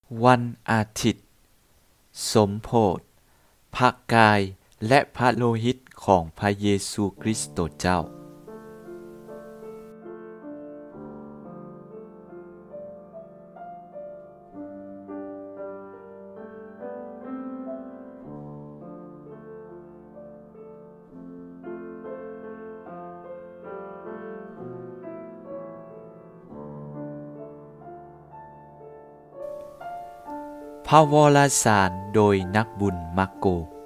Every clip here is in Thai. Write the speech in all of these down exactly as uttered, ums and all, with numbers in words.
วันอาทิตย์สมโภชพระกายและพระโลหิตของพระเยซูคริสต์เจ้าพระวรสารโดยนักบุญมักโก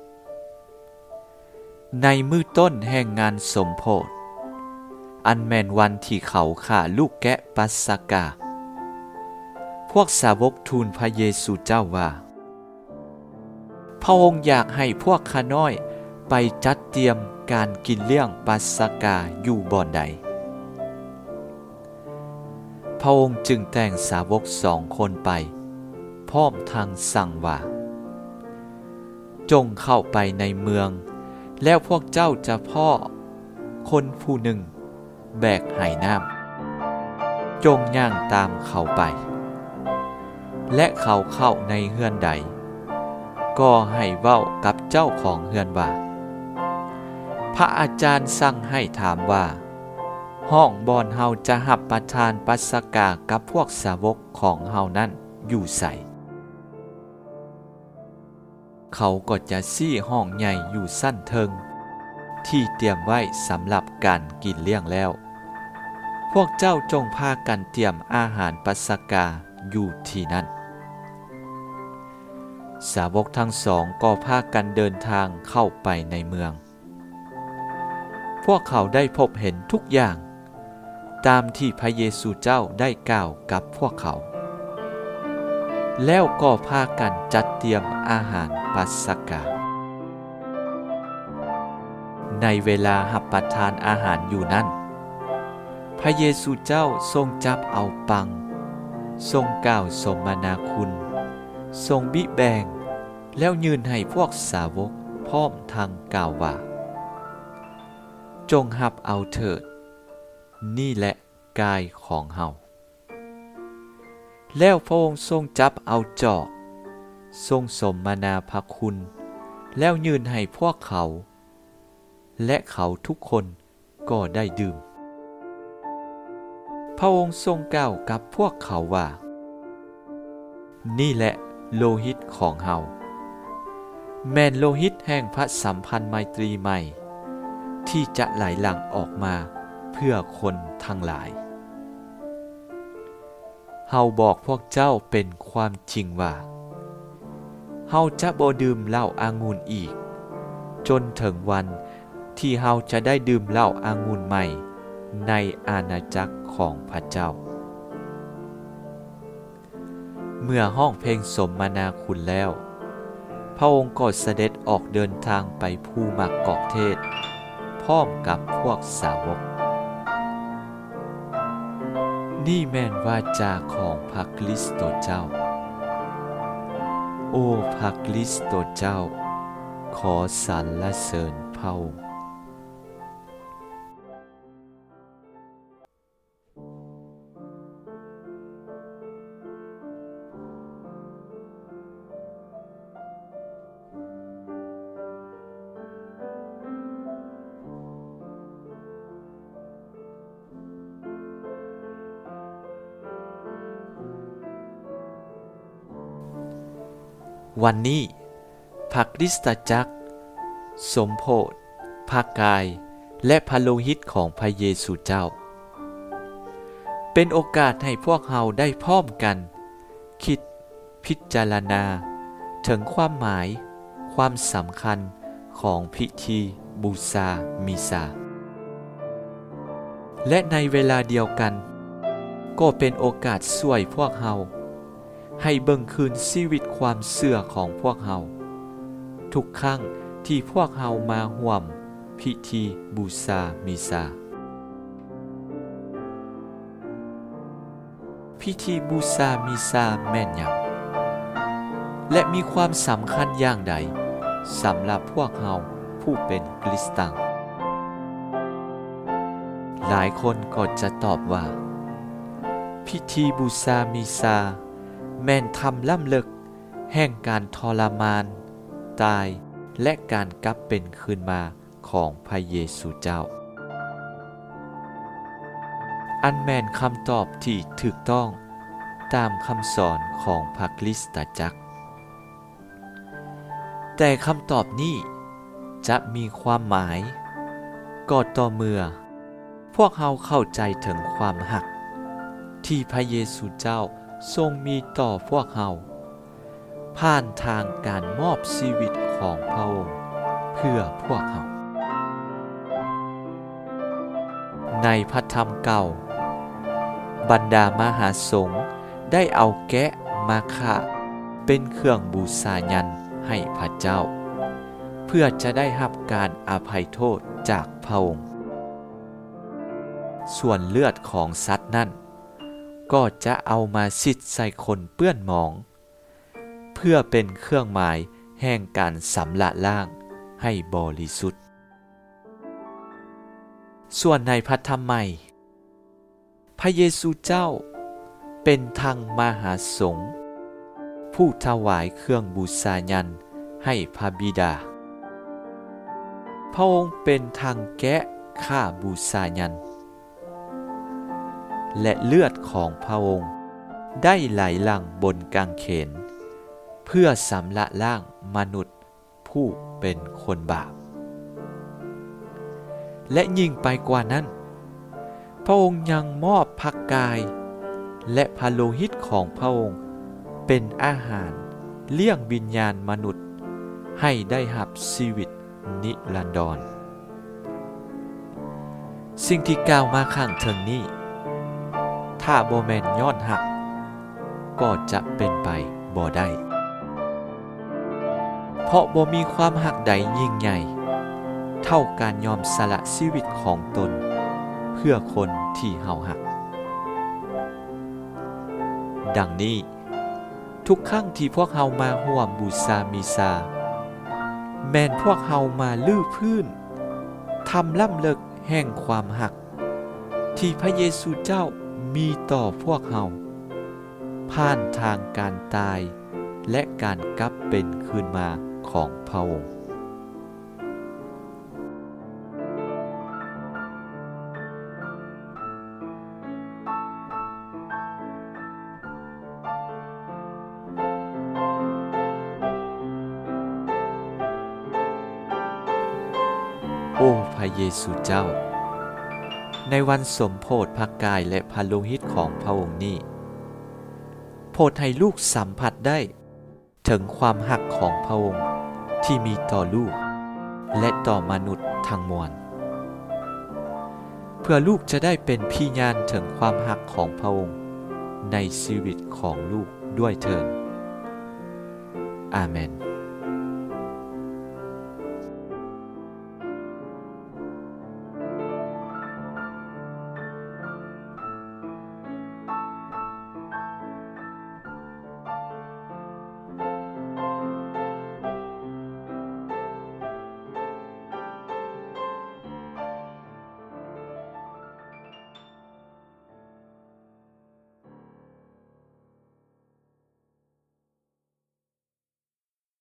ในมือต้นแห่งงานสมโภชอันแม่นวันที่เขาฆ่าลูกแกะปัสกาพวกสาวกทูลพระเยซูเจ้าว่าพระองค์อยากให้พวกข้าน้อยไปจัดเตรียมการกินเลี้ยงปัสกาอยู่บ่อนใดพระองค์จึงแต่งสาวกสองคนไปพร้อมทางสั่งว่าจงเข้าไปในเมืองแล้วพวกเจ้าจะพ่อคนผู้หนึ่งแบกไหน้ำจงย่างตามเขาไปและเขาเข้าในเฮือนใดก็ให้เว้ากับเจ้าของเฮือนว่าพระอาจารย์สั่งให้ถามว่าห้องบ่อนเฮาจะหับประทานปัสกากับพวกสาวกของเฮานั้นอยู่ไสเขาก็จะซี้ห้องใหญ่อยู่สั้นเทิงที่เตรียมไว้สำหรับการกินเลี้ยงแล้วพวกเจ้าจงพากันเตรียมอาหารปัสกาอยู่ที่นั่นสาวกทั้งสองก็พากันเดินทางเข้าไปในเมืองพวกเขาได้พบเห็นทุกอย่างตามที่พระเยซูเจ้าได้กล่าวกับพวกเขาแล้วก็พากันจัดเตรียมอาหารปัสกาในเวลารับประทานอาหารอยู่นั้นพระเยซูเจ้าทรงจับเอาปังทรงกล่าวสมนาคุณทรงบิแบงแล้วยืนให้พวกสาวกพร้อมทางกล่าวว่าจงรับเอาเถิดนี่แหละกายของเฮาแล้วพระองค์ทรงจับเอาจอกทรงสมนาพระคุณแล้วยืนให้พวกเขาและเขาทุกคนก็ได้ดื่มพระองค์ทรงกล่าวกับพวกเขาว่านี่แหละโลหิตของเฮาแม่นโลหิตแห่งพระสัมพันธ์ไมตรีใหม่ที่จะไหลหลั่งออกมาเพื่อคนทั้งหลายเฮาบอกพวกเจ้าเป็นความจริงว่าเฮาจะบ่ดื่มเหล้าอางุ่นอีกจนถึงวันที่เฮาจะได้ดื่มเหล้าอางุ่นใหม่ในอาณาจักรของพระเจ้าเมื่อห้องเพลงสมนาคุณแล้วพระองค์ก็เสด็จออกเดินทางไปภูมักกอกเทศพร้อมกับพวกสาวกนี่แม่นวาจาของพระคริสต์เจ้าโอ้พระคริสต์เจ้าขอสรรเสริญพระองค์วันนี้พระคริสตจักรสมโภชพระกายและพระโลหิตของพระเยซูเจ้าเป็นโอกาสให้พวกเราได้พร้อมกันคิดพิจารณาถึงความหมายความสำคัญของพิธีบูชามิซาและในเวลาเดียวกันก็เป็นโอกาสช่วยพวกเราให้เบิ่งคืนชีวิตความเชื่อของพวกเราทุกครั้งที่พวกเรามาร่วมพิธีบูชามิซาพิธีบูชามิซาแม่นหยังและมีความสำคัญอย่างใดสำหรับพวกเราผู้เป็นคริสเตียนหลายคนก็จะตอบว่าพิธีบูชามิซาแม่นทำล่ำเลิกแห่งการทรมานตายและการกลับเป็นคืนมาของพระเยซูเจ้าอันแม่นคำตอบที่ถูกต้องตามคำสอนของพระคริสตจักรแต่คำตอบนี้จะมีความหมายก็ต่อเมื่อพวกเราเข้าใจถึงความหักที่พระเยซูเจ้าทรงมีต่อพวกเราผ่านทางการมอบชีวิตของพระองค์เพื่อพวกเราในพระธรรมเก่าบรรดามหาสงฆ์ได้เอาแกะมาฆ่าเป็นเครื่องบูชายันให้พระเจ้าเพื่อจะได้รับการอภัยโทษจากพระองค์ส่วนเลือดของสัตว์นั้นก็จะเอามาซิดใส่คนเปื้อนหมองเพื่อเป็นเครื่องหมายแห่งการสำละล้างให้บริสุทธิ์ส่วนในพระธรรมใหม่พระเยซูเจ้าเป็นทางมหาสงฆ์ผู้ถวายเครื่องบูชายันให้พระบิดาพระองค์เป็นทางแกะฆ่าบูชายันและเลือดของพระองค์ได้ไหลหลั่งบนกางเขนเพื่อสำละล้างมนุษย์ผู้เป็นคนบาปและยิ่งไปกว่านั้นพระองค์ยังมอบพระกายและพระโลหิตของพระองค์เป็นอาหารเลี้ยงวิญญาณมนุษย์ให้ได้รับชีวิตนิรันดรสิ่งที่กล่าวมาข้างเทิงนี้ถ้าบ่แม่นย้อนหักก็จะเป็นไปบ่ได้เพราะบ่มีความหักใดยิ่งใหญ่เท่าการยอมสละชีวิตของตนเพื่อคนที่เฮาหักดังนี้ทุกครั้งที่พวกเฮามาร่วมบูชามิซาแม่นพวกเฮามาลื้อพื้นทำล่ำเลิกแห่งความหักที่พระเยซูเจ้ามีต่อพวกเฮาผ่านทางการตายและการกลับเป็นคืนมาของพระองค์โอ้พระเยซูเจ้าในวันสมโภชพระกายและพระโลหิตของพระองค์นี้โปรดให้ลูกสัมผัสได้ถึงความหักของพระองค์ที่มีต่อลูกและต่อมนุษย์ทั้งมวลเพื่อลูกจะได้เป็นพยานถึงความหักของพระองค์ในชีวิตของลูกด้วยเถิดอาเมน